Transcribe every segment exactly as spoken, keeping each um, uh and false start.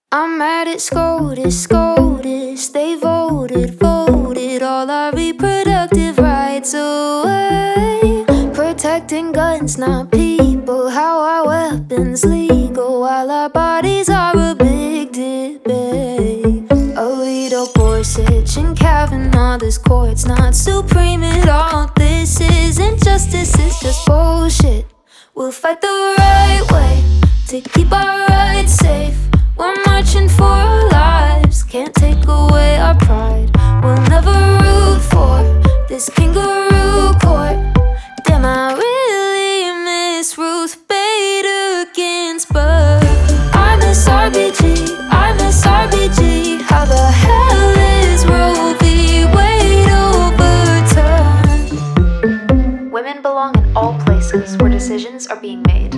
I'm mad at SCOTUS, SCOTUS. They voted, voted all our reproductive rights away. Protecting guns, not people. How are weapons legal while our bodies are a big debate? Alito, Gorsuch, and Kavanaugh. This court's not supreme at all. This isn't justice, it's just bullshit. We'll fight the right way to keep our rights safe. We're marching for our lives, can't take away our pride. We'll never root for this kangaroo court. Damn, I really miss Ruth Bader Ginsburg. I miss R B G, I miss R B G. How the hell is Roe v. Wade overturned? Women belong in all places where decisions are being made.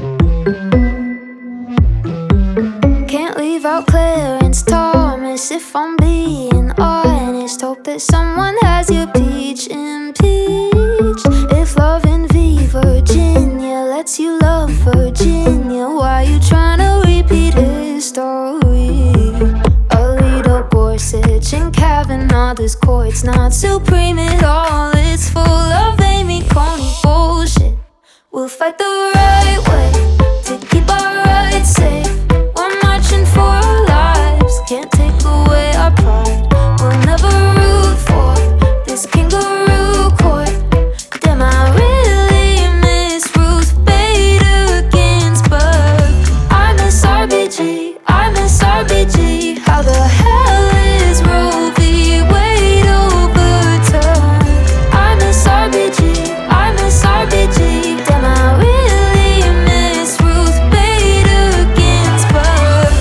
Can't leave out Clarence Thomas if I'm being honest. Hope that someone has your peach impeached. If loving v. Virginia lets you love Virginia, why you tryna repeat history? Alito, Gorsuch, and Kavanaugh. This court's not supreme at all. It's full of Amy Coney bullshit. We'll fight the right way to keep our rights safe. For our lives, can't take away our pride. We'll never root for this kangaroo court. Damn, I really miss Ruth Bader Ginsburg. I miss R B G, I miss R B G. How the hell is Roe v. Wade overturned? I miss R B G, I miss R B G. Damn, I really miss Ruth Bader Ginsburg.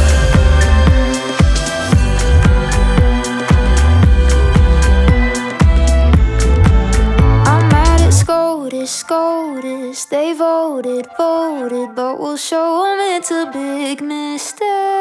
SCOTUS, SCOTUS, they voted, voted, but we'll show them it's a big mistake.